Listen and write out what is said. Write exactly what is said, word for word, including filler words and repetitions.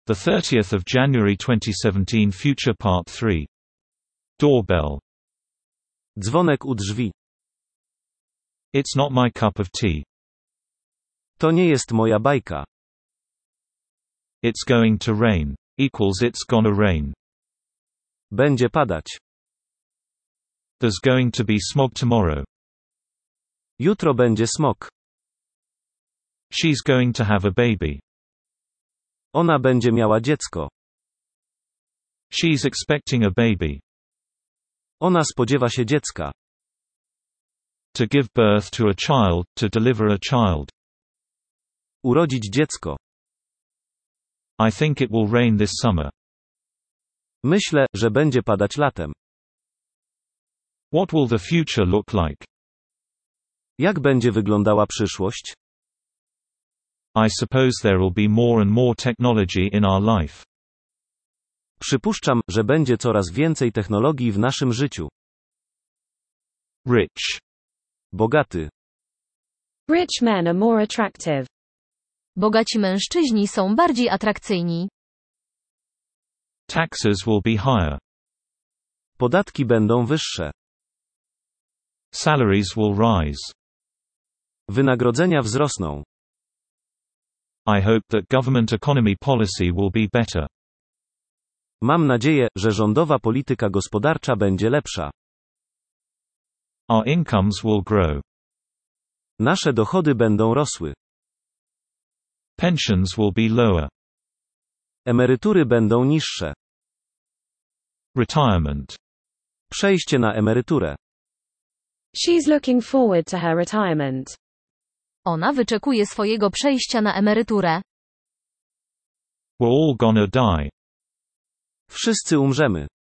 The thirtieth of January twenty seventeen Future Part three. Doorbell. Dzwonek u drzwi. It's not my cup of tea. To nie jest moja bajka. It's going to rain. Equals it's gonna rain. Będzie padać. There's going to be smog tomorrow. Jutro będzie smog. She's going to have a baby. Ona będzie miała dziecko. She's expecting a baby. Ona spodziewa się dziecka. To give birth to a child, to deliver a child. Urodzić dziecko. I think it will rain this summer. Myślę, że będzie padać latem. What will the future look like? Jak będzie wyglądała przyszłość? I suppose there will be more and more technology in our life. Przypuszczam, że będzie coraz więcej technologii w naszym życiu. Rich. Bogaty. Rich men are more attractive. Bogaci mężczyźni są bardziej atrakcyjni. Taxes will be higher. Podatki będą wyższe. Salaries will rise. Wynagrodzenia wzrosną. I hope that government economy policy will be better. Mam nadzieję, że rządowa polityka gospodarcza będzie lepsza. Our incomes will grow. Nasze dochody będą rosły. Pensions will be lower. Emerytury będą niższe. Retirement. Przejście na emeryturę. She's looking forward to her retirement. Ona wyczekuje swojego przejścia na emeryturę. We're all gonna die. Wszyscy umrzemy.